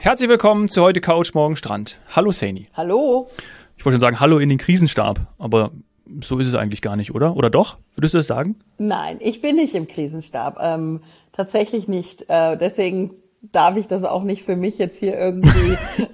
Herzlich willkommen zu heute Couch, morgen Strand. Hallo Saini. Hallo. Ich wollte schon sagen, hallo in den Krisenstab, aber so ist es eigentlich gar nicht, oder? Oder doch? Würdest du das sagen? Nein, ich bin nicht im Krisenstab. Tatsächlich nicht. Deswegen darf ich das auch nicht für mich jetzt hier irgendwie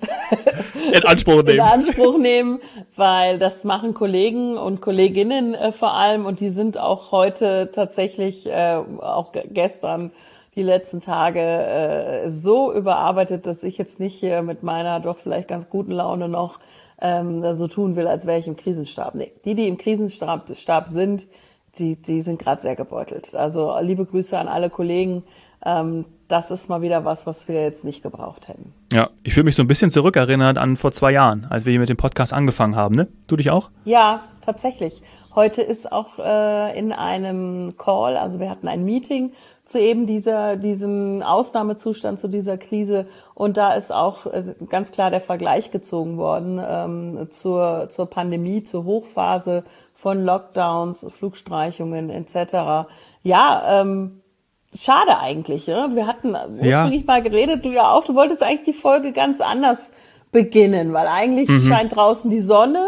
in Anspruch nehmen, weil das machen Kollegen und Kolleginnen vor allem und die sind auch heute tatsächlich, auch gestern, die letzten Tage so überarbeitet, dass ich jetzt nicht hier mit meiner doch vielleicht ganz guten Laune noch so tun will, als wäre ich im Krisenstab. Nee, die im Krisenstab sind, die sind gerade sehr gebeutelt. Also liebe Grüße an alle Kollegen. Das ist mal wieder was wir jetzt nicht gebraucht hätten. Ja, ich fühle mich so ein bisschen zurückerinnert an vor 2 Jahren, als wir hier mit dem Podcast angefangen haben, ne? Du dich auch? Ja, tatsächlich. Heute ist auch in einem Call, also wir hatten ein Meeting zu eben diesem Ausnahmezustand, zu dieser Krise. Und da ist auch ganz klar der Vergleich gezogen worden zur Pandemie, zur Hochphase von Lockdowns, Flugstreichungen etc. Ja, schade eigentlich. Ja? Wir hatten ursprünglich mal geredet, du ja auch, du wolltest eigentlich die Folge ganz anders beginnen, weil eigentlich scheint draußen die Sonne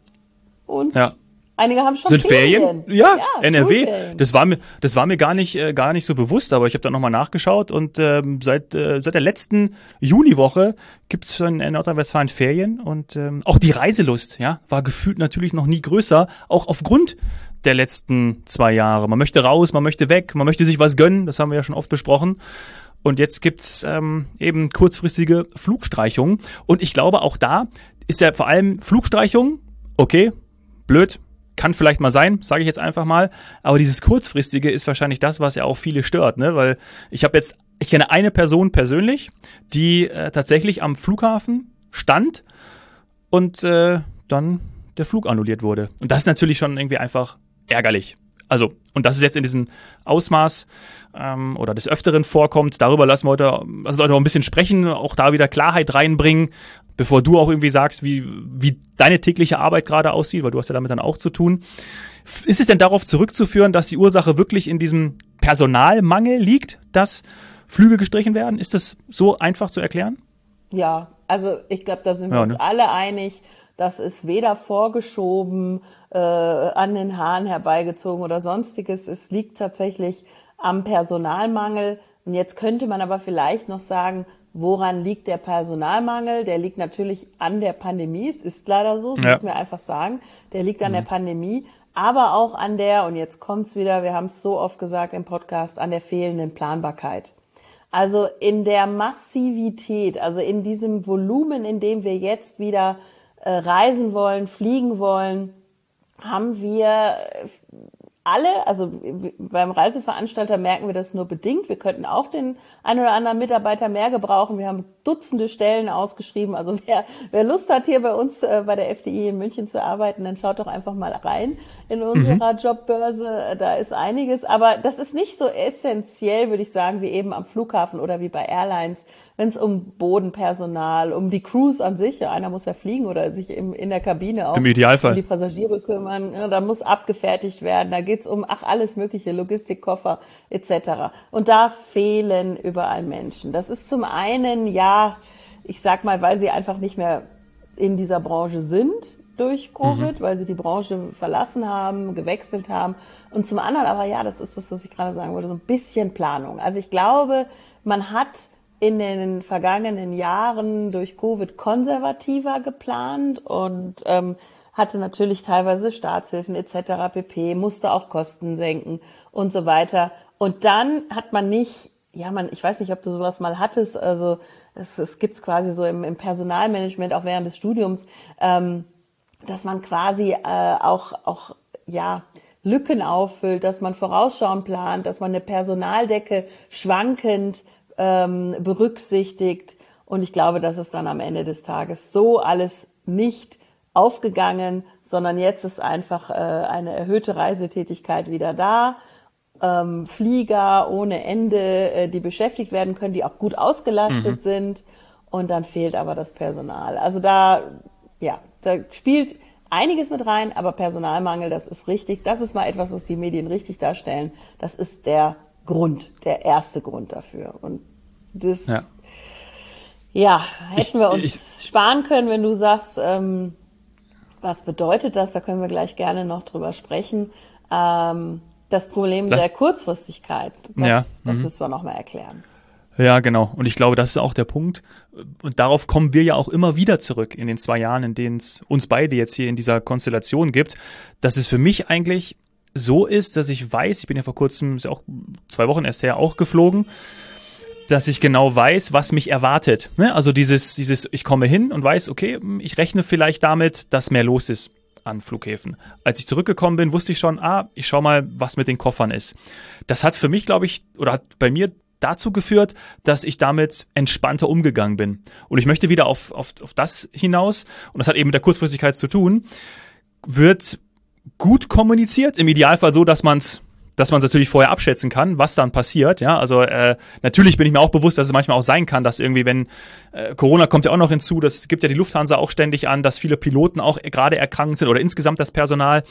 und einige haben schon Sind Ferien? Ja, NRW. Schulferien. Das war mir gar nicht so bewusst, aber ich habe da nochmal nachgeschaut und seit der letzten Juniwoche gibt es schon in Nordrhein-Westfalen Ferien und auch die Reiselust, war gefühlt natürlich noch nie größer, auch aufgrund der letzten 2 Jahre. Man möchte raus, man möchte weg, man möchte sich was gönnen, das haben wir ja schon oft besprochen. Und jetzt gibt's eben kurzfristige Flugstreichungen und ich glaube auch da ist ja vor allem Flugstreichung, okay, blöd, kann vielleicht mal sein, sage ich jetzt einfach mal, aber dieses Kurzfristige ist wahrscheinlich das, was ja auch viele stört, ne? Weil ich kenne eine Person persönlich, die tatsächlich am Flughafen stand und dann der Flug annulliert wurde. Und das ist natürlich schon irgendwie einfach ärgerlich. Also, und das ist jetzt in diesem Ausmaß oder des Öfteren vorkommt, darüber lassen wir heute auch ein bisschen sprechen, auch da wieder Klarheit reinbringen, bevor du auch irgendwie sagst, wie deine tägliche Arbeit gerade aussieht, weil du hast ja damit dann auch zu tun. Ist es denn darauf zurückzuführen, dass die Ursache wirklich in diesem Personalmangel liegt, dass Flüge gestrichen werden? Ist das so einfach zu erklären? Ja, also ich glaube, da sind wir uns alle einig. Das ist weder vorgeschoben, an den Haaren herbeigezogen oder sonstiges. Es liegt tatsächlich am Personalmangel. Und jetzt könnte man aber vielleicht noch sagen, woran liegt der Personalmangel? Der liegt natürlich an der Pandemie. Es ist leider so, das müssen wir einfach sagen. Der liegt an der Pandemie, aber auch an der, und jetzt kommt's wieder, wir haben es so oft gesagt im Podcast, an der fehlenden Planbarkeit. Also in der Massivität, also in diesem Volumen, in dem wir jetzt wieder reisen wollen, fliegen wollen, haben wir alle, also beim Reiseveranstalter merken wir das nur bedingt. Wir könnten auch den einen oder anderen Mitarbeiter mehr gebrauchen. Wir haben Dutzende Stellen ausgeschrieben. Also wer Lust hat, hier bei uns bei der FDI in München zu arbeiten, dann schaut doch einfach mal rein in unserer Jobbörse. Da ist einiges. Aber das ist nicht so essentiell, würde ich sagen, wie eben am Flughafen oder wie bei Airlines, wenn es um Bodenpersonal, um die Crews an sich, einer muss ja fliegen oder sich in der Kabine auch im Idealfall um die Passagiere kümmern, da muss abgefertigt werden, da geht's um alles mögliche, Logistikkoffer etc. Und da fehlen überall Menschen. Das ist zum einen, ich sag mal, weil sie einfach nicht mehr in dieser Branche sind durch Covid, weil sie die Branche verlassen haben, gewechselt haben. Und zum anderen aber, das ist das, was ich gerade sagen wollte, so ein bisschen Planung. Also ich glaube, man hat in den vergangenen Jahren durch Covid konservativer geplant und hatte natürlich teilweise Staatshilfen etc. pp., musste auch Kosten senken und so weiter. Und dann hat man nicht, ich weiß nicht, ob du sowas mal hattest, also es gibt's quasi so im Personalmanagement auch während des Studiums, dass man quasi auch Lücken auffüllt, dass man vorausschauend plant, dass man eine Personaldecke schwankend berücksichtigt. Und ich glaube, das ist dann am Ende des Tages so alles nicht aufgegangen, sondern jetzt ist einfach eine erhöhte Reisetätigkeit wieder da. Flieger ohne Ende, die beschäftigt werden können, die auch gut ausgelastet sind. Und dann fehlt aber das Personal. Also da spielt einiges mit rein, aber Personalmangel, das ist richtig. Das ist mal etwas, was die Medien richtig darstellen. Das ist der erste Grund dafür. Und das Ja, hätten wir uns sparen können, wenn du sagst, was bedeutet das? Da können wir gleich gerne noch drüber sprechen. Das Problem der Kurzfristigkeit, das müssen wir noch mal erklären. Ja, genau. Und ich glaube, das ist auch der Punkt. Und darauf kommen wir ja auch immer wieder zurück in den 2 Jahren, in denen es uns beide jetzt hier in dieser Konstellation gibt, dass es für mich eigentlich so ist, dass ich weiß, ich bin ja vor kurzem, ist ja auch 2 Wochen erst her, auch geflogen, dass ich genau weiß, was mich erwartet. Ne? Also dieses, ich komme hin und weiß, okay, ich rechne vielleicht damit, dass mehr los ist an Flughäfen. Als ich zurückgekommen bin, wusste ich schon, ich schau mal, was mit den Koffern ist. Das hat für mich, glaube ich, oder hat bei mir dazu geführt, dass ich damit entspannter umgegangen bin. Und ich möchte wieder auf das hinaus, und das hat eben mit der Kurzfristigkeit zu tun, wird gut kommuniziert, im Idealfall so, dass man es natürlich vorher abschätzen kann, was dann passiert. Ja, also natürlich bin ich mir auch bewusst, dass es manchmal auch sein kann, dass irgendwie, wenn Corona kommt ja auch noch hinzu, das gibt ja die Lufthansa auch ständig an, dass viele Piloten auch gerade erkrankt sind oder insgesamt das Personal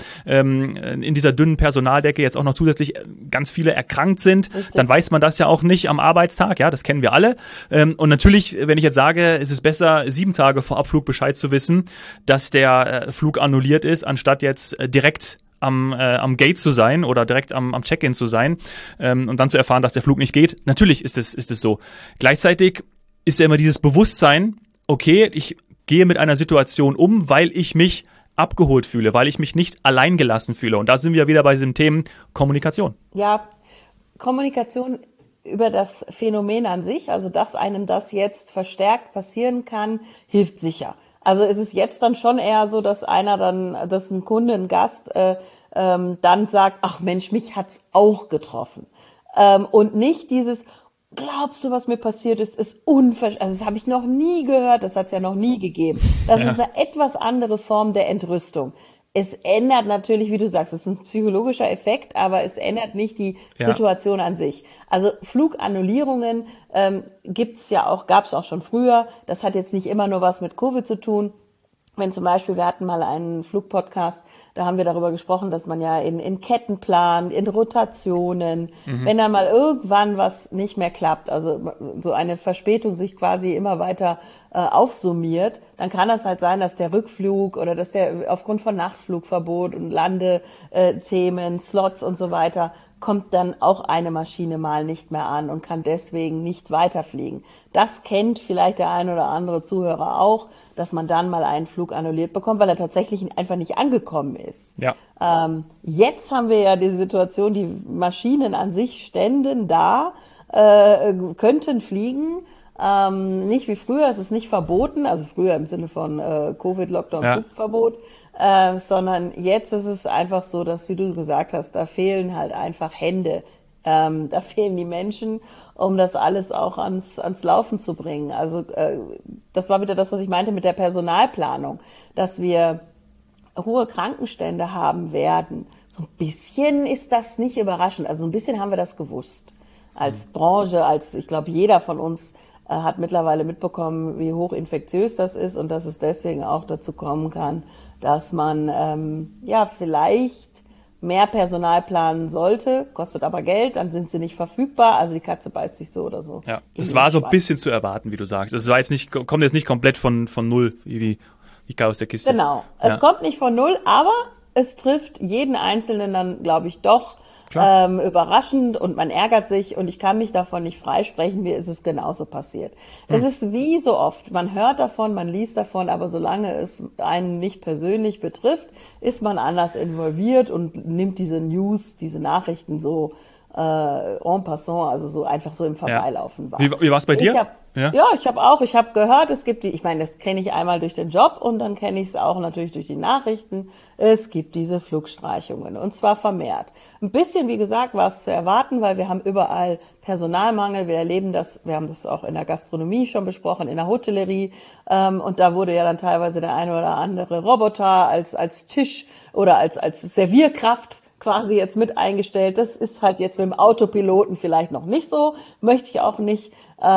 in dieser dünnen Personaldecke jetzt auch noch zusätzlich ganz viele erkrankt sind. Richtig. Dann weiß man das ja auch nicht am Arbeitstag. Ja, das kennen wir alle. Und natürlich, wenn ich jetzt sage, ist es besser, 7 Tage vor Abflug Bescheid zu wissen, dass der Flug annulliert ist, anstatt jetzt direkt am Gate zu sein oder direkt am Check-in zu sein und dann zu erfahren, dass der Flug nicht geht. Natürlich ist es so. Gleichzeitig ist ja immer dieses Bewusstsein, okay, ich gehe mit einer Situation um, weil ich mich abgeholt fühle, weil ich mich nicht alleingelassen fühle. Und da sind wir wieder bei diesem Thema Kommunikation. Ja, Kommunikation über das Phänomen an sich, also dass einem das jetzt verstärkt passieren kann, hilft sicher. Also ist es jetzt dann schon eher so, dass ein Kunde, ein Gast dann sagt, ach Mensch, mich hat's auch getroffen. Und nicht dieses, glaubst du, was mir passiert ist unverständlich. Also das habe ich noch nie gehört, das hat's ja noch nie gegeben. Das ist eine etwas andere Form der Entrüstung. Es ändert natürlich, wie du sagst, es ist ein psychologischer Effekt, aber es ändert nicht die Situation an sich. Also Flugannullierungen gab's auch schon früher. Das hat jetzt nicht immer nur was mit Covid zu tun. Wenn zum Beispiel, wir hatten mal einen Flugpodcast, da haben wir darüber gesprochen, dass man ja in Ketten plant, in Rotationen, wenn dann mal irgendwann was nicht mehr klappt, also so eine Verspätung sich quasi immer weiter aufsummiert, dann kann das halt sein, dass der Rückflug oder dass der aufgrund von Nachtflugverbot und Landethemen, Slots und so weiter, kommt dann auch eine Maschine mal nicht mehr an und kann deswegen nicht weiterfliegen. Das kennt vielleicht der ein oder andere Zuhörer auch, dass man dann mal einen Flug annulliert bekommt, weil er tatsächlich einfach nicht angekommen ist. Ja. Jetzt haben wir ja die Situation, die Maschinen an sich ständen da, könnten fliegen. Nicht wie früher, es ist nicht verboten, also früher im Sinne von Covid-Lockdown, Flugverbot, sondern jetzt ist es einfach so, dass, wie du gesagt hast, da fehlen halt einfach Hände, da fehlen die Menschen, um das alles auch ans Laufen zu bringen. Also das war wieder das, was ich meinte mit der Personalplanung, dass wir hohe Krankenstände haben werden. So ein bisschen ist das nicht überraschend, also so ein bisschen haben wir das gewusst als Branche, ich glaube, jeder von uns hat mittlerweile mitbekommen, wie hoch infektiös das ist und dass es deswegen auch dazu kommen kann, dass man vielleicht mehr Personal planen sollte, kostet aber Geld, dann sind sie nicht verfügbar, also die Katze beißt sich so oder so. Ja, es war so ein bisschen zu erwarten, wie du sagst. Es war jetzt kommt jetzt nicht komplett von null, wie aus der Kiste. Genau, es kommt nicht von null, aber es trifft jeden Einzelnen dann, glaube ich, doch überraschend und man ärgert sich und ich kann mich davon nicht freisprechen, mir ist es genauso passiert. Es ist wie so oft, man hört davon, man liest davon, aber solange es einen nicht persönlich betrifft, ist man anders involviert und nimmt diese News, diese Nachrichten so en passant, also so einfach so im Vorbeilaufen wahr. Wie war es bei dir? Ich habe gehört, es gibt ich meine, das kenne ich einmal durch den Job und dann kenne ich es auch natürlich durch die Nachrichten. Es gibt diese Flugstreichungen und zwar vermehrt. Ein bisschen, wie gesagt, war es zu erwarten, weil wir haben überall Personalmangel. Wir erleben das, wir haben das auch in der Gastronomie schon besprochen, in der Hotellerie und da wurde ja dann teilweise der eine oder andere Roboter als Tisch oder als Servierkraft quasi jetzt mit eingestellt. Das ist halt jetzt mit dem Autopiloten vielleicht noch nicht so, möchte ich auch nicht.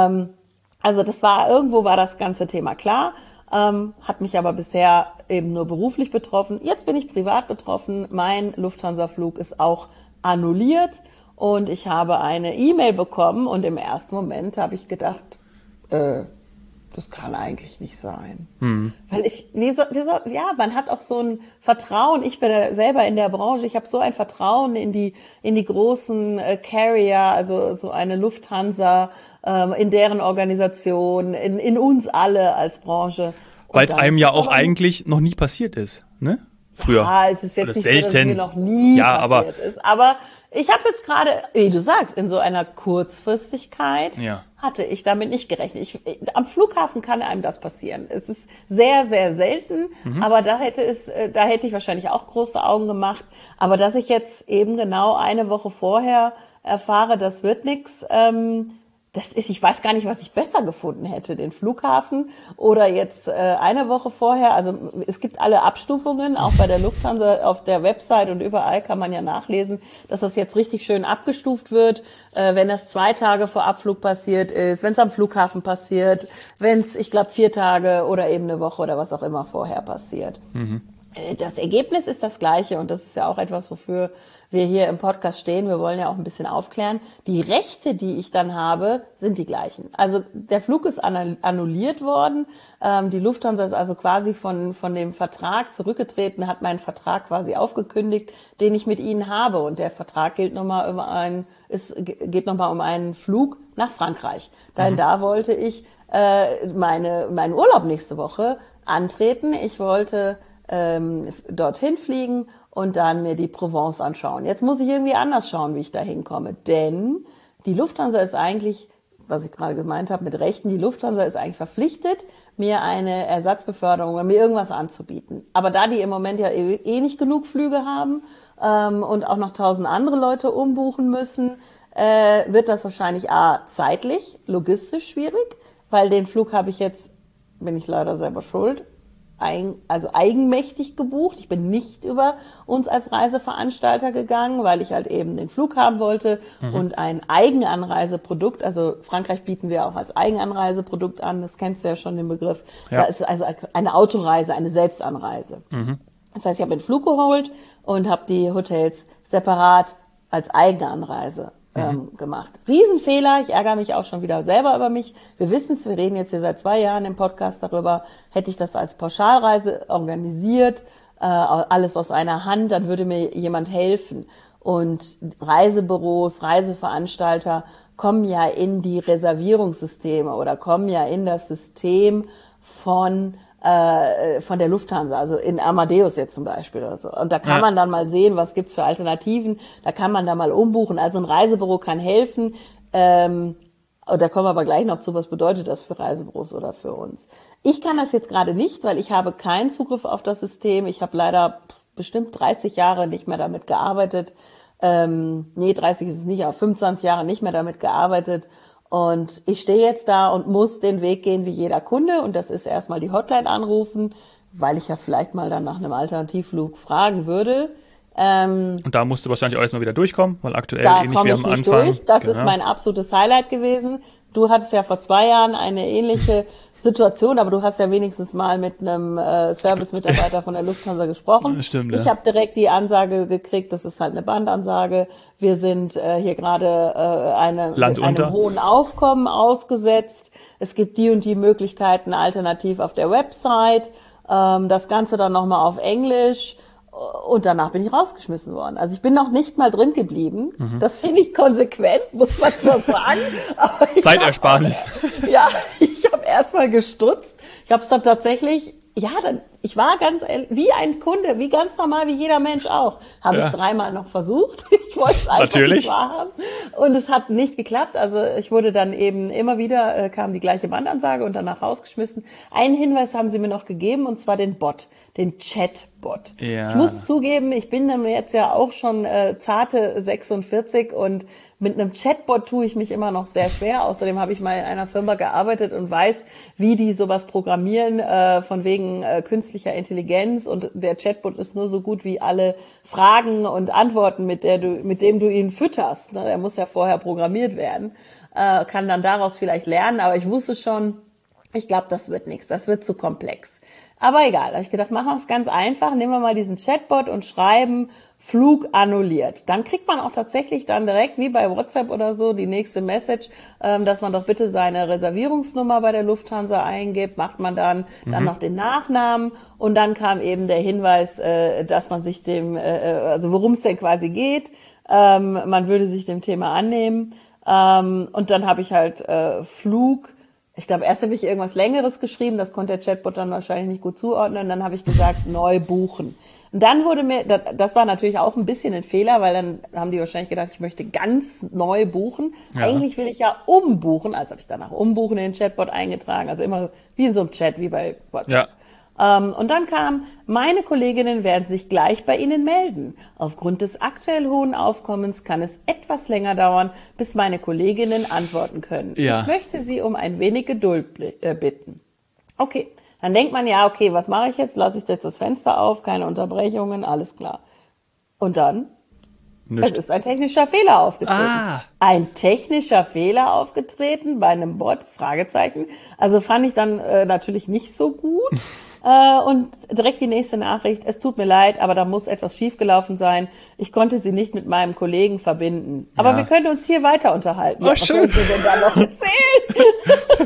Also irgendwo war das ganze Thema klar, hat mich aber bisher eben nur beruflich betroffen. Jetzt bin ich privat betroffen. Mein Lufthansa-Flug ist auch annulliert und ich habe eine E-Mail bekommen und im ersten Moment habe ich gedacht, das kann eigentlich nicht sein. Weil man hat auch so ein Vertrauen. Ich bin ja selber in der Branche. Ich habe so ein Vertrauen in die großen Carrier, also so eine Lufthansa, in deren Organisation, in uns alle als Branche. Weil es einem ja auch eigentlich noch nie passiert ist, ne? Früher. Ja, es ist jetzt oder nicht selten. so, dass es mir noch nie passiert ist. Aber ich habe jetzt gerade, wie du sagst, in so einer Kurzfristigkeit hatte ich damit nicht gerechnet. Am Flughafen kann einem das passieren. Es ist sehr, sehr selten, aber da hätte ich wahrscheinlich auch große Augen gemacht. Aber dass ich jetzt eben genau eine Woche vorher erfahre, das wird nix, ich weiß gar nicht, was ich besser gefunden hätte, den Flughafen oder jetzt eine Woche vorher. Also es gibt alle Abstufungen, auch bei der Lufthansa auf der Website und überall kann man ja nachlesen, dass das jetzt richtig schön abgestuft wird, wenn das 2 Tage vor Abflug passiert ist, wenn es am Flughafen passiert, wenn es, ich glaube, 4 Tage oder eben eine Woche oder was auch immer vorher passiert. Das Ergebnis ist das gleiche und das ist ja auch etwas, wofür wir hier im Podcast stehen. Wir wollen ja auch ein bisschen aufklären. Die Rechte, die ich dann habe, sind die gleichen. Also der Flug ist annulliert worden. Die Lufthansa ist also quasi von dem Vertrag zurückgetreten, hat meinen Vertrag quasi aufgekündigt, den ich mit ihnen habe. Und der Vertrag geht nochmal um einen Flug nach Frankreich. Denn da wollte ich meinen Urlaub nächste Woche antreten. Ich wollte dorthin fliegen und dann mir die Provence anschauen. Jetzt muss ich irgendwie anders schauen, wie ich da hinkomme, denn die Lufthansa ist eigentlich, was ich gerade gemeint habe mit Rechten, die Lufthansa ist eigentlich verpflichtet, mir eine Ersatzbeförderung oder mir irgendwas anzubieten. Aber da die im Moment ja nicht genug Flüge haben und auch noch 1000 andere Leute umbuchen müssen, wird das wahrscheinlich zeitlich, logistisch schwierig, weil den Flug habe ich jetzt, bin ich leider selber schuld, eigenmächtig gebucht. Ich bin nicht über uns als Reiseveranstalter gegangen, weil ich halt eben den Flug haben wollte und ein Eigenanreiseprodukt, also Frankreich bieten wir auch als Eigenanreiseprodukt an, das kennst du ja schon den Begriff. Ja. Da ist also eine Autoreise, eine Selbstanreise. Das heißt, ich habe den Flug geholt und habe die Hotels separat als Eigenanreise gemacht. Riesenfehler, ich ärgere mich auch schon wieder selber über mich. Wir wissen es, wir reden jetzt hier seit 2 Jahren im Podcast darüber, hätte ich das als Pauschalreise organisiert, alles aus einer Hand, dann würde mir jemand helfen. Und Reisebüros, Reiseveranstalter kommen ja in die Reservierungssysteme oder kommen ja in das System von der Lufthansa, also in Amadeus jetzt zum Beispiel oder so. Und da kann man dann mal sehen, was gibt's für Alternativen. Da kann man da mal umbuchen. Also ein Reisebüro kann helfen. Und da kommen wir aber gleich noch zu, was bedeutet das für Reisebüros oder für uns. Ich kann das jetzt gerade nicht, weil ich habe keinen Zugriff auf das System. Ich habe leider bestimmt 30 Jahre nicht mehr damit gearbeitet. 30 ist es nicht, aber 25 Jahre nicht mehr damit gearbeitet. Und ich stehe jetzt da und muss den Weg gehen wie jeder Kunde. Und das ist erstmal die Hotline anrufen, weil ich ja vielleicht mal dann nach einem Alternativflug fragen würde. Und da musst du wahrscheinlich auch erstmal wieder durchkommen, weil aktuell da ähnlich wie am Anfang. Durch. Das ist mein absolutes Highlight gewesen. Du hattest ja vor 2 Jahren eine ähnliche Situation, aber du hast ja wenigstens mal mit einem Service-Mitarbeiter von der Lufthansa gesprochen. Stimmt, Ich habe direkt die Ansage gekriegt, das ist halt eine Bandansage. Wir sind hier gerade einem hohen Aufkommen ausgesetzt. Es gibt die und die Möglichkeiten alternativ auf der Website. Das Ganze dann nochmal auf Englisch. Und danach bin ich rausgeschmissen worden. Also ich bin noch nicht mal drin geblieben. Das finde ich konsequent, muss man zwar sagen. Aber Zeitersparnis. Ich habe erstmal gestutzt. Ich habe es dann tatsächlich, ich war ganz wie ein Kunde, wie ganz normal, wie jeder Mensch auch. Habe ich es 3-mal noch versucht. Ich wollte es einfach nicht wahrhaben. Und es hat nicht geklappt. Also ich wurde dann eben immer wieder, kam die gleiche Bandansage und danach rausgeschmissen. Einen Hinweis haben sie mir noch gegeben, und zwar den Chatbot. Ja. Ich muss zugeben, ich bin dann jetzt ja auch schon zarte 46 und mit einem Chatbot tue ich mich immer noch sehr schwer. Außerdem habe ich mal in einer Firma gearbeitet und weiß, wie die sowas programmieren, von wegen künstlicher Intelligenz, und der Chatbot ist nur so gut wie alle Fragen und Antworten, mit dem du ihn fütterst. Ne? Der muss ja vorher programmiert werden, kann dann daraus vielleicht lernen, aber ich wusste schon, ich glaube, das wird nichts, das wird zu komplex. Aber egal, habe ich gedacht, machen wir es ganz einfach, nehmen wir mal diesen Chatbot und schreiben Flug annulliert. Dann kriegt man auch tatsächlich dann direkt, wie bei WhatsApp oder so, die nächste Message, dass man doch bitte seine Reservierungsnummer bei der Lufthansa eingibt, macht man dann noch den Nachnamen und dann kam eben der Hinweis, dass man sich also worum es denn quasi geht, man würde sich dem Thema annehmen und dann habe ich halt Flug. Ich glaube, erst habe ich irgendwas Längeres geschrieben, das konnte der Chatbot dann wahrscheinlich nicht gut zuordnen. Dann habe ich gesagt, neu buchen. Und dann wurde mir, das war natürlich auch ein bisschen ein Fehler, weil dann haben die wahrscheinlich gedacht, ich möchte ganz neu buchen. Ja. Eigentlich will ich ja umbuchen, also habe ich danach umbuchen in den Chatbot eingetragen, also immer wie in so einem Chat, wie bei WhatsApp. Ja. Und dann kam, meine Kolleginnen werden sich gleich bei Ihnen melden. Aufgrund des aktuell hohen Aufkommens kann es etwas länger dauern, bis meine Kolleginnen antworten können. Ja. Ich möchte Sie um ein wenig Geduld bitten. Okay, dann denkt man ja, okay, was mache ich jetzt? Lasse ich jetzt das Fenster auf, keine Unterbrechungen, alles klar. Und dann? Nicht. Es ist ein technischer Fehler aufgetreten. Ein technischer Fehler aufgetreten bei einem Bot? Fragezeichen. Also fand ich dann natürlich nicht so gut. Und direkt die nächste Nachricht, es tut mir leid, aber da muss etwas schiefgelaufen sein. Ich konnte Sie nicht mit meinem Kollegen verbinden. Aber wir können uns hier weiter unterhalten. Was soll ich mir denn da noch erzählen?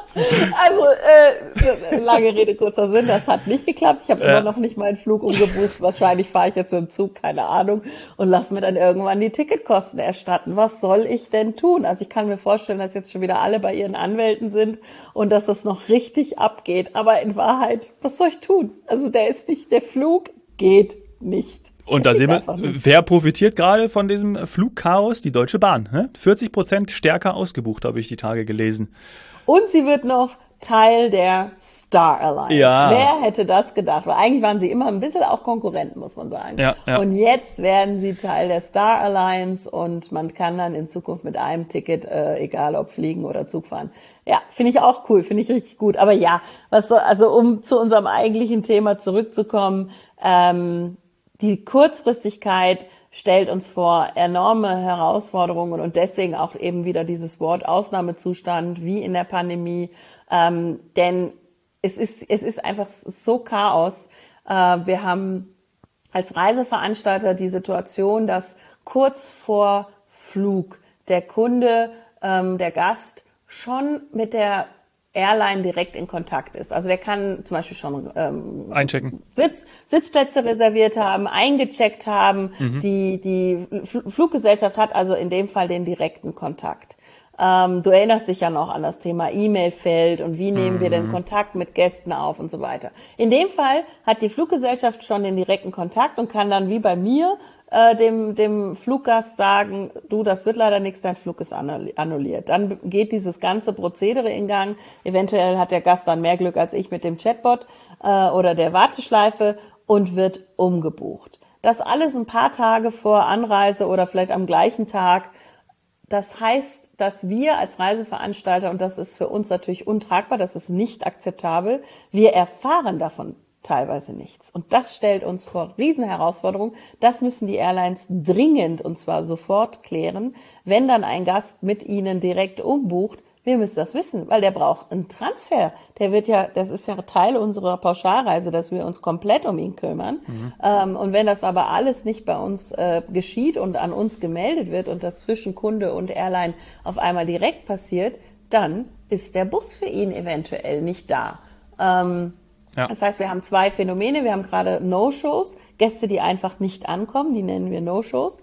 Also, lange Rede, kurzer Sinn, das hat nicht geklappt. Ich habe immer noch nicht meinen Flug umgebucht. Wahrscheinlich fahre ich jetzt mit dem Zug, keine Ahnung, und lasse mir dann irgendwann die Ticketkosten erstatten. Was soll ich denn tun? Also ich kann mir vorstellen, dass jetzt schon wieder alle bei ihren Anwälten sind und dass das noch richtig abgeht. Aber in Wahrheit, was soll ich tun? Also der Flug geht nicht. Und da sehen wir, wer profitiert gerade von diesem Flugchaos? Die Deutsche Bahn. Ne? 40% stärker ausgebucht, habe ich die Tage gelesen. Und sie wird noch Teil der Star Alliance. Ja. Wer hätte das gedacht? Weil eigentlich waren sie immer ein bisschen auch Konkurrenten, muss man sagen. Ja, ja. Und jetzt werden sie Teil der Star Alliance und man kann dann in Zukunft mit einem Ticket, egal ob fliegen oder Zug fahren. Ja, finde ich auch cool, finde ich richtig gut. Aber ja, um zu unserem eigentlichen Thema zurückzukommen, die Kurzfristigkeit stellt uns vor enorme Herausforderungen und deswegen auch eben wieder dieses Wort Ausnahmezustand wie in der Pandemie, denn es ist einfach so Chaos. Wir haben als Reiseveranstalter die Situation, dass kurz vor Flug der Kunde, der Gast schon mit der Airline direkt in Kontakt ist. Also der kann zum Beispiel schon einchecken, Sitzplätze reserviert haben, eingecheckt haben. Die Fluggesellschaft hat also in dem Fall den direkten Kontakt. Du erinnerst dich ja noch an das Thema E-Mail-Feld und wie nehmen wir denn Kontakt mit Gästen auf und so weiter. In dem Fall hat die Fluggesellschaft schon den direkten Kontakt und kann dann wie bei mir dem Fluggast sagen, du, das wird leider nichts, dein Flug ist annulliert. Dann geht dieses ganze Prozedere in Gang. Eventuell hat der Gast dann mehr Glück als ich mit dem Chatbot oder der Warteschleife und wird umgebucht. Das alles ein paar Tage vor Anreise oder vielleicht am gleichen Tag. Das heißt, dass wir als Reiseveranstalter, und das ist für uns natürlich untragbar, das ist nicht akzeptabel, wir erfahren davon teilweise nichts. Und das stellt uns vor Riesenherausforderungen. Das müssen die Airlines dringend, und zwar sofort klären. Wenn dann ein Gast mit ihnen direkt umbucht, wir müssen das wissen, weil der braucht einen Transfer. Das ist ja Teil unserer Pauschalreise, dass wir uns komplett um ihn kümmern. Und wenn das aber alles nicht bei uns geschieht und an uns gemeldet wird und das zwischen Kunde und Airline auf einmal direkt passiert, dann ist der Bus für ihn eventuell nicht da. Das heißt, wir haben zwei Phänomene. Wir haben gerade No-Shows, Gäste, die einfach nicht ankommen, die nennen wir No-Shows.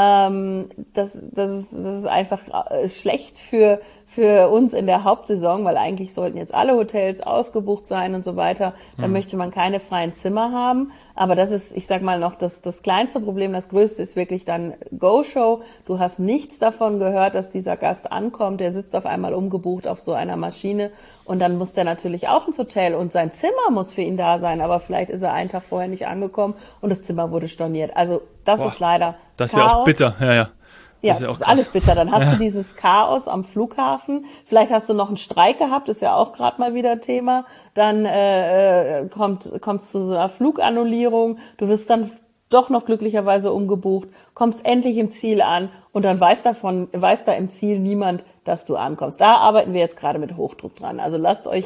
Das ist einfach schlecht für uns in der Hauptsaison, weil eigentlich sollten jetzt alle Hotels ausgebucht sein und so weiter. Da möchte man keine freien Zimmer haben. Aber das ist, ich sag mal, noch das kleinste Problem. Das größte ist wirklich dann Go-Show. Du hast nichts davon gehört, dass dieser Gast ankommt. Der sitzt auf einmal umgebucht auf so einer Maschine. Und dann muss der natürlich auch ins Hotel und sein Zimmer muss für ihn da sein. Aber vielleicht ist er einen Tag vorher nicht angekommen und das Zimmer wurde storniert. Also das ist leider das wäre auch bitter, ja. Ja, das ist alles bitter. Dann hast du dieses Chaos am Flughafen. Vielleicht hast du noch einen Streik gehabt, ist ja auch gerade mal wieder Thema. Dann kommt's zu so einer Flugannullierung. Du wirst dann doch noch glücklicherweise umgebucht, kommst endlich im Ziel an und dann weiß da im Ziel niemand, dass du ankommst. Da arbeiten wir jetzt gerade mit Hochdruck dran. Also lasst euch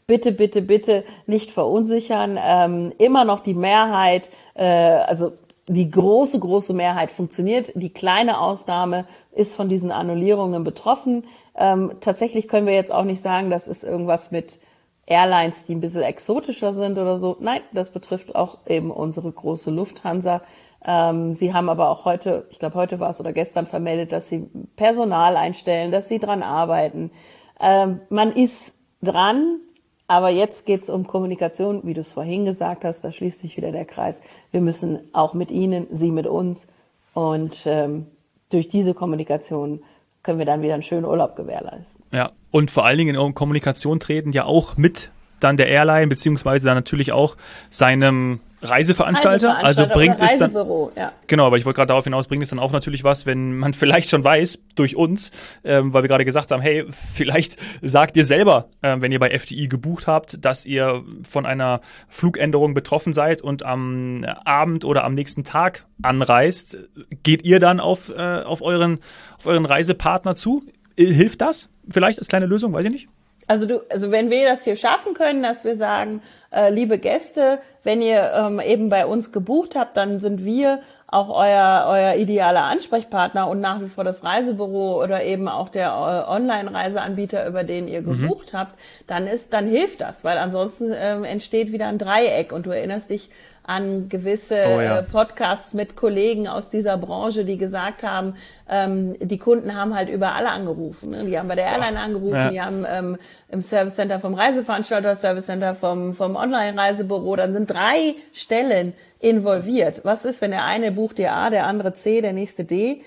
bitte, bitte, bitte nicht verunsichern. Immer noch die Mehrheit, also die große, große Mehrheit funktioniert. Die kleine Ausnahme ist von diesen Annullierungen betroffen. Tatsächlich können wir jetzt auch nicht sagen, das ist irgendwas mit Airlines, die ein bisschen exotischer sind oder so. Nein, das betrifft auch eben unsere große Lufthansa. Sie haben aber auch heute, ich glaube heute war es oder gestern vermeldet, dass sie Personal einstellen, dass sie dran arbeiten. Man ist dran, aber jetzt geht es um Kommunikation, wie du es vorhin gesagt hast, da schließt sich wieder der Kreis. Wir müssen auch mit Ihnen, Sie mit uns und durch diese Kommunikation können wir dann wieder einen schönen Urlaub gewährleisten. Ja, und vor allen Dingen in Kommunikation treten ja auch mit dann der Airline, beziehungsweise dann natürlich auch seinem Reiseveranstalter, also bringt es dann, ja. Genau, aber ich wollte gerade darauf hinaus, bringt es dann auch natürlich was, wenn man vielleicht schon weiß, durch uns, weil wir gerade gesagt haben, hey, vielleicht sagt ihr selber, wenn ihr bei FDI gebucht habt, dass ihr von einer Flugänderung betroffen seid und am Abend oder am nächsten Tag anreist, geht ihr dann auf euren Reisepartner zu? Hilft das vielleicht als kleine Lösung, weiß ich nicht? Also wenn wir das hier schaffen können, dass wir sagen, liebe Gäste, wenn ihr eben bei uns gebucht habt, dann sind wir auch euer idealer Ansprechpartner und nach wie vor das Reisebüro oder eben auch der Online-Reiseanbieter, über den ihr gebucht habt, dann hilft das, weil ansonsten entsteht wieder ein Dreieck und du erinnerst dich an gewisse Podcasts mit Kollegen aus dieser Branche, die gesagt haben, die Kunden haben halt überall angerufen. Ne? Die haben bei der Airline angerufen, die haben im Service Center vom Reiseveranstalter, Service Center vom Online-Reisebüro, dann sind 3 Stellen involviert. Was ist, wenn der eine bucht dir A, der andere C, der nächste D?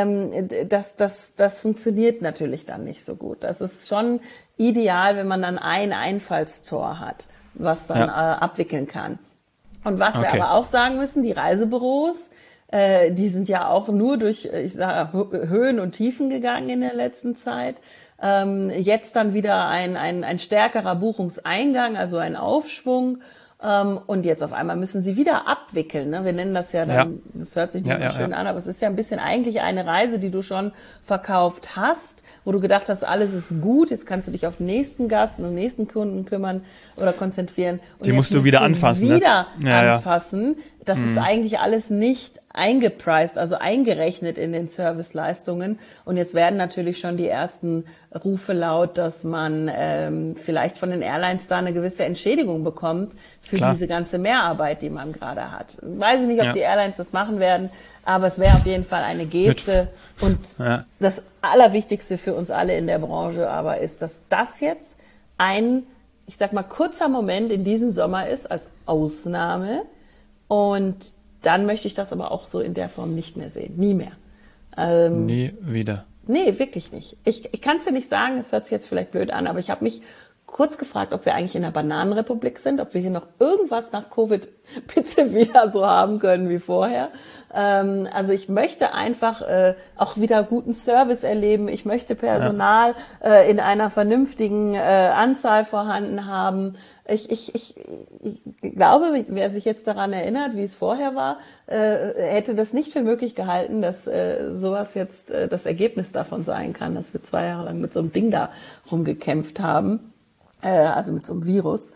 Das funktioniert natürlich dann nicht so gut. Das ist schon ideal, wenn man dann ein Einfallstor hat, was dann abwickeln kann. Und was wir aber auch sagen müssen, die Reisebüros, die sind ja auch nur durch, ich sage, Höhen und Tiefen gegangen in der letzten Zeit. Jetzt dann wieder ein stärkerer Buchungseingang, also ein Aufschwung. Und jetzt auf einmal müssen sie wieder abwickeln. Ne? Wir nennen das ja dann, das hört sich nicht schön an, aber es ist ja ein bisschen eigentlich eine Reise, die du schon verkauft hast, wo du gedacht hast, alles ist gut, jetzt kannst du dich auf den nächsten Gast und den nächsten Kunden kümmern oder konzentrieren. Und die musst du wieder anfassen. Anfassen. Das ist eigentlich alles nicht eingepreist, also eingerechnet in den Serviceleistungen. Und jetzt werden natürlich schon die ersten Rufe laut, dass man vielleicht von den Airlines da eine gewisse Entschädigung bekommt für diese ganze Mehrarbeit, die man gerade hat. Weiß ich nicht, ob die Airlines das machen werden, aber es wäre auf jeden Fall eine Geste. Und das Allerwichtigste für uns alle in der Branche aber ist, dass das jetzt ein, ich sag mal, kurzer Moment in diesem Sommer ist, als Ausnahme. Und dann möchte ich das aber auch so in der Form nicht mehr sehen. Nie mehr. Nie wieder. Nee, wirklich nicht. Ich kann es dir nicht sagen, es hört sich jetzt vielleicht blöd an, aber ich habe mich kurz gefragt, ob wir eigentlich in der Bananenrepublik sind, ob wir hier noch irgendwas nach Covid bitte wieder so haben können wie vorher. Also ich möchte einfach auch wieder guten Service erleben. Ich möchte Personal in einer vernünftigen Anzahl vorhanden haben. Ich glaube, wer sich jetzt daran erinnert, wie es vorher war, hätte das nicht für möglich gehalten, dass sowas jetzt das Ergebnis davon sein kann, dass wir 2 Jahre lang mit so einem Ding da rumgekämpft haben, also mit so einem Virus.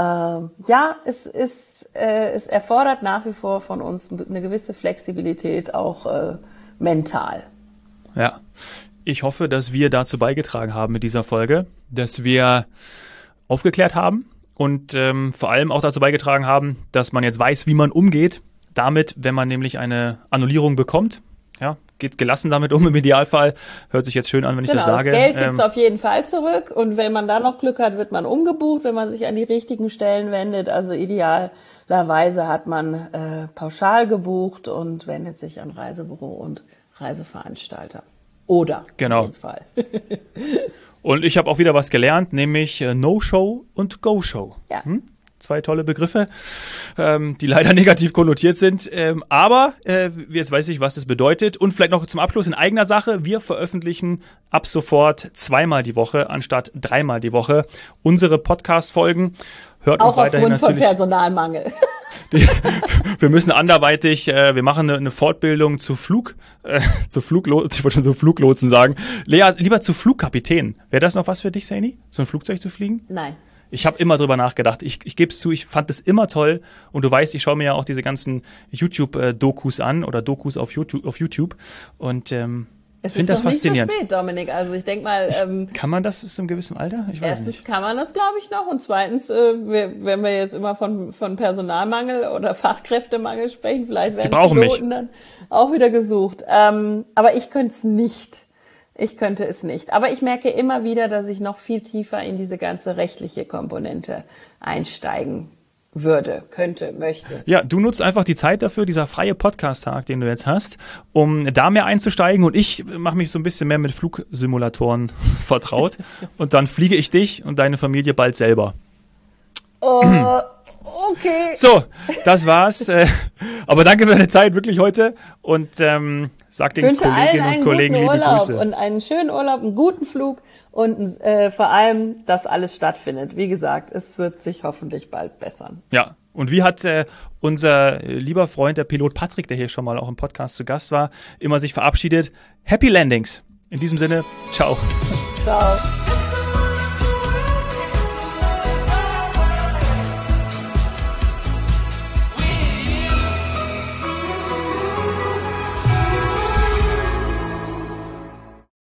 Es erfordert nach wie vor von uns eine gewisse Flexibilität, auch mental. Ja, ich hoffe, dass wir dazu beigetragen haben mit dieser Folge, dass wir aufgeklärt haben und vor allem auch dazu beigetragen haben, dass man jetzt weiß, wie man umgeht damit, wenn man nämlich eine Annullierung bekommt. Ja, geht gelassen damit um im Idealfall. Hört sich jetzt schön an, wenn ich das sage. Das Geld gibt's auf jeden Fall zurück und wenn man dann noch Glück hat, wird man umgebucht, wenn man sich an die richtigen Stellen wendet. Also idealerweise hat man pauschal gebucht und wendet sich an Reisebüro und Reiseveranstalter. Oder in dem Fall. Und ich habe auch wieder was gelernt, nämlich No-Show und Go-Show. Ja. 2 tolle Begriffe, die leider negativ konnotiert sind. Aber jetzt weiß ich, was das bedeutet. Und vielleicht noch zum Abschluss in eigener Sache. Wir veröffentlichen ab sofort 2-mal die Woche anstatt 3-mal die Woche unsere Podcast-Folgen. Hört uns weiterhin natürlich. Auch aufgrund von Personalmangel. Wir müssen anderweitig, wir machen eine Fortbildung zu Fluglotsen, ich wollte schon so Fluglotsen sagen. Lea, lieber zu Flugkapitänen. Wäre das noch was für dich, Saini? So ein Flugzeug zu fliegen? Nein. Ich habe immer drüber nachgedacht. Ich gebe es zu, ich fand das immer toll. Und du weißt, ich schaue mir ja auch diese ganzen YouTube-Dokus an oder Dokus auf YouTube. Und es finde das faszinierend. Es ist noch nicht so spät, Dominik. Also ich denke mal... kann man das bis zu einem gewissen Alter? Ich weiß erstens nicht. Kann man das, glaube ich, noch. Und zweitens, wenn wir jetzt immer von Personalmangel oder Fachkräftemangel sprechen, vielleicht werden Piloten dann auch wieder gesucht. Aber ich könnte es nicht. Aber ich merke immer wieder, dass ich noch viel tiefer in diese ganze rechtliche Komponente einsteigen möchte. Ja, du nutzt einfach die Zeit dafür, dieser freie Podcast-Tag, den du jetzt hast, um da mehr einzusteigen, und ich mache mich so ein bisschen mehr mit Flugsimulatoren vertraut und dann fliege ich dich und deine Familie bald selber. Okay. So, das war's. Aber danke für deine Zeit wirklich heute und sag den Kolleginnen und Kollegen liebe Grüße. Und einen schönen Urlaub, einen guten Flug und vor allem, dass alles stattfindet. Wie gesagt, es wird sich hoffentlich bald bessern. Ja, und wie hat unser lieber Freund, der Pilot Patrick, der hier schon mal auch im Podcast zu Gast war, immer sich verabschiedet? Happy Landings. In diesem Sinne, ciao. Ciao.